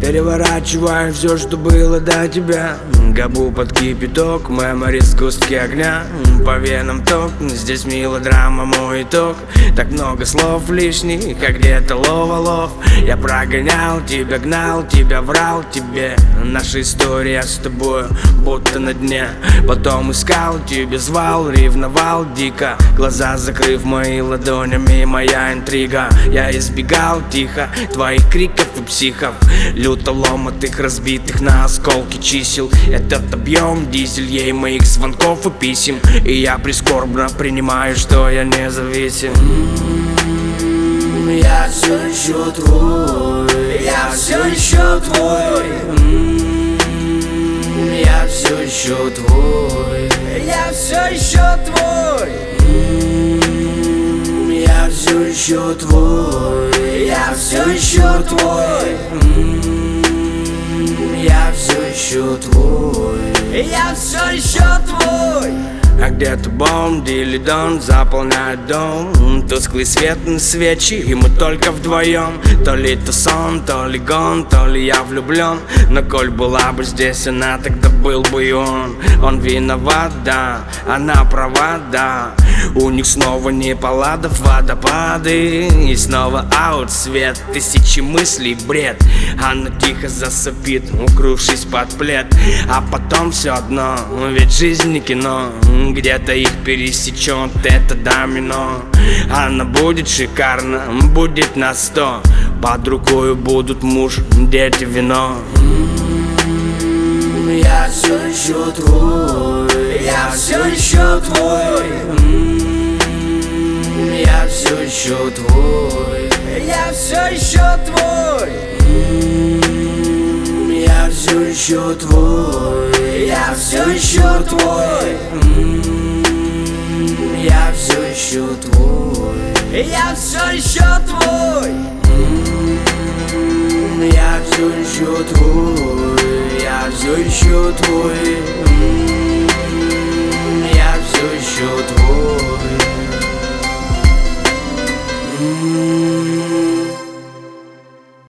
Переворачиваю все, что было до тебя. Гобу под кипяток, мемори сгустки огня. По венам ток, здесь мелодрама мой итог. Так много слов лишних, как где-то лов. Я прогонял тебя, гнал тебя, врал тебе. Наша история с тобой будто на дне. Потом искал тебя, звал, ревновал дико. Глаза закрыв мои ладонями, моя интрига. Я избегал тихо твоих криков и психов, люто ломатых, разбитых на осколки чисел. Этот объем дизель ей моих звонков и писем. И я прискорбно принимаю, что я независим. Я все еще твой, я все еще твой. Я все еще твой, я все еще твой. Я все еще твой, я все еще твой. Я все еще твой, я все еще твой. А где-то бомб, дилидон заполняет дом. Тусклый свет на свечи, и мы только вдвоем. То ли это сон, то ли гон, то ли я влюблен. Но коль была бы здесь она, тогда был бы и он. Он виноват, да, она права, да. У них снова неполадов, водопады. И снова аут, свет, тысячи мыслей, бред. Она тихо засопит, укрывшись под плед. А потом все одно, ведь жизнь не кино. Где-то их пересечет это домино. Она будет шикарна, будет на 100. Под рукою будут муж, дети, вино. Я все еще твой, я все еще твой. Я все еще твой, я все еще твой. Я все еще твой, я все еще твой. Я все еще твой, я все еще твой. Я все еще твой, я все еще твой. Я все еще твой.